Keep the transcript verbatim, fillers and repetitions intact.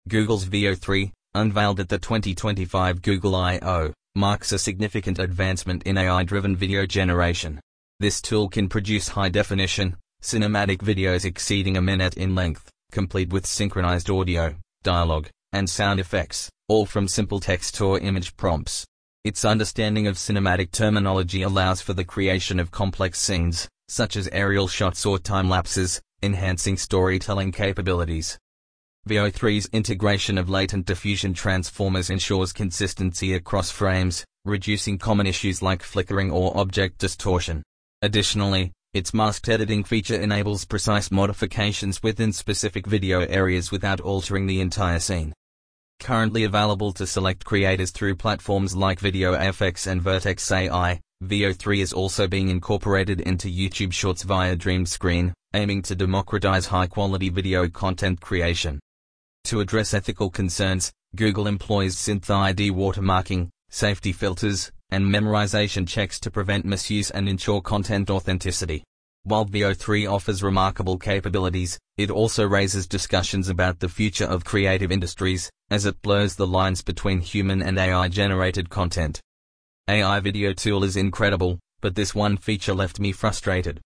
Google's Veo three, unveiled at the twenty twenty-five Google I O, marks a significant advancement in A I-driven video generation. This tool can produce high-definition, cinematic videos exceeding a minute in length, complete with synchronized audio, dialogue, and sound effects, all from simple text or image prompts. Its understanding of cinematic terminology allows for the creation of complex scenes, such as aerial shots or time-lapses, enhancing storytelling capabilities. Veo three's integration of latent diffusion transformers ensures consistency across frames, reducing common issues like flickering or object distortion. Additionally, its masked editing feature enables precise modifications within specific video areas without altering the entire scene. Currently available to select creators through platforms like VideoFX and Vertex A I, Veo three is also being incorporated into YouTube Shorts via DreamScreen, aiming to democratize high-quality video content creation. To address ethical concerns, Google employs SynthID watermarking, safety filters, and memorization checks to prevent misuse and ensure content authenticity. While Veo three offers remarkable capabilities, it also raises discussions about the future of creative industries, as it blurs the lines between human and A I-generated content. A I video tool is incredible, but this one feature left me frustrated.